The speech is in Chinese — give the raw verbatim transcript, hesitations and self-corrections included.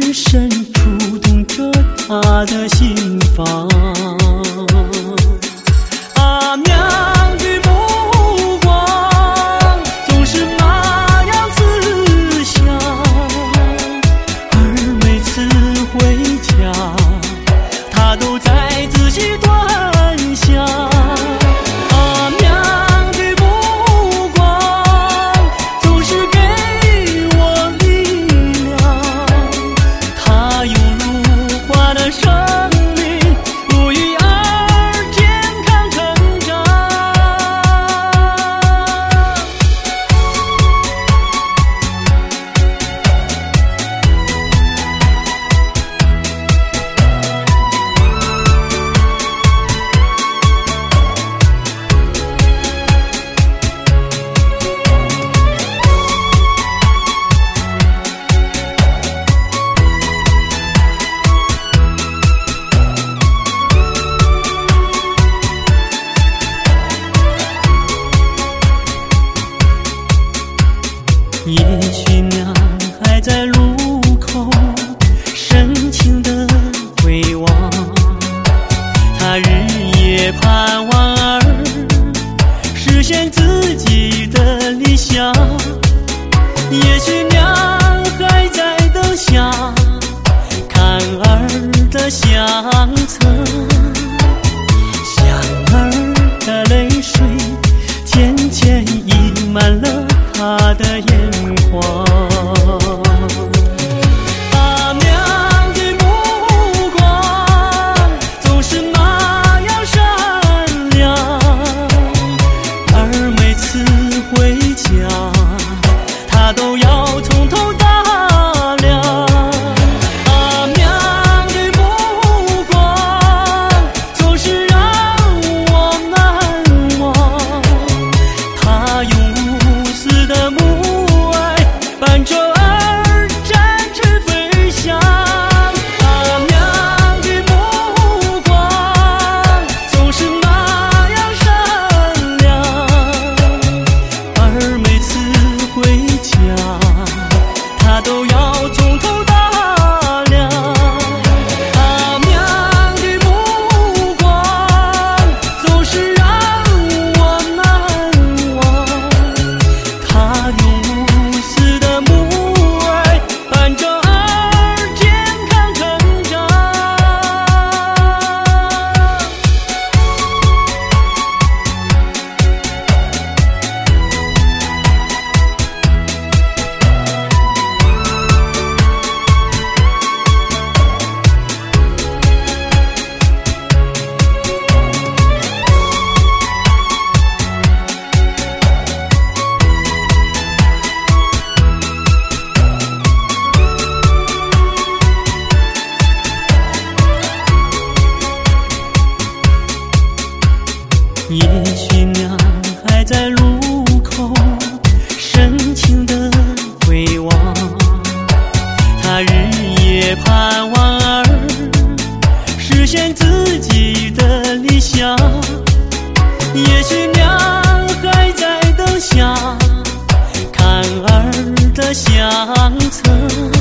深深触动着他的心房。阿娘的目光总是那样慈祥，而每次回家，她都在仔细端详。阿娘的目光总是给我力量，她犹如花的生命，不遗儿健康成长。也许娘还在路口深情地回望，她日夜盼望儿实现自己的理想。也许娘还在灯下看儿的相册，想儿的泪水渐渐溢满了他的眼眶。阿娘的目光总是那样善良，而每次回家，她都要从头打量。阿娘的目光总是让我难忘，她用无私的母爱伴着儿展翅飞翔。阿娘的目光总是那样善良，而每次回家，她都要从头打量。阿娘的目光总是让我难忘，她用无私的母爱伴着儿健康成长。也许娘还在路口深情地回望，她日夜盼望儿实现自己的理想。也许娘还在灯下看儿的相册，